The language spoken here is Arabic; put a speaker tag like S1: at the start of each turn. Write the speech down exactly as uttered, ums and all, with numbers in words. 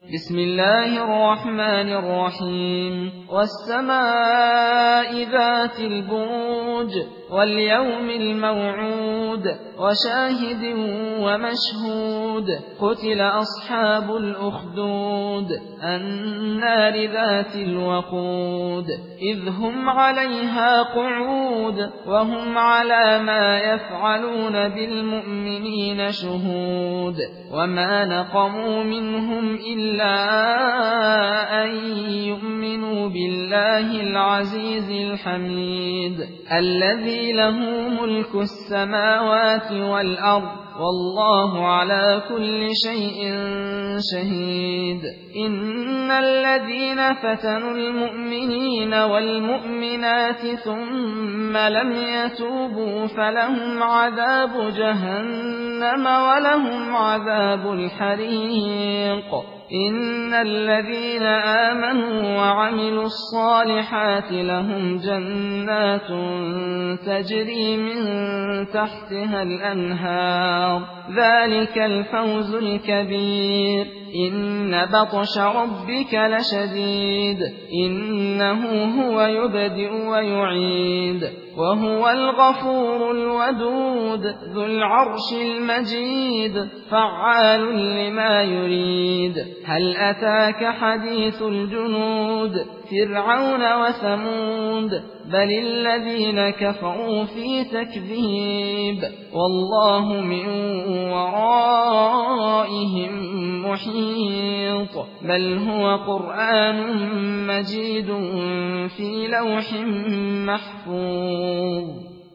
S1: بسم الله الرحمن الرحيم والسماء ذات البروج واليوم الموعود وشاهد ومشهود قتل أصحاب الأخدود النار ذات الوقود إذ هم عليها قعود وهم على ما يفعلون بالمؤمنين شهود وما نقموا منهم إلا أن يؤمنوا بالله العزيز الحميد الذي له ملك السماوات والأرض والله على كل شيء شهيد إن الذين فتنوا المؤمنين والمؤمنات ثم لم يتوبوا فلهم عذاب جهنم ولهم عذاب الحريق إن الذين آمنوا وعملوا الصالحات لهم جنات تجري من تحتها الأنهار ذلك الفوز الكبير إن بطش ربك لشديد إنه هو يبدئ ويعيد وهو الغفور الودود ذو العرش المجيد فعال لما يريد هل أتاك حديث الجنود فرعون وثمود بل الذين كفروا في تكذيب والله من ورائهم محيط بل هو قرآن مجيد في لوح محفوظ.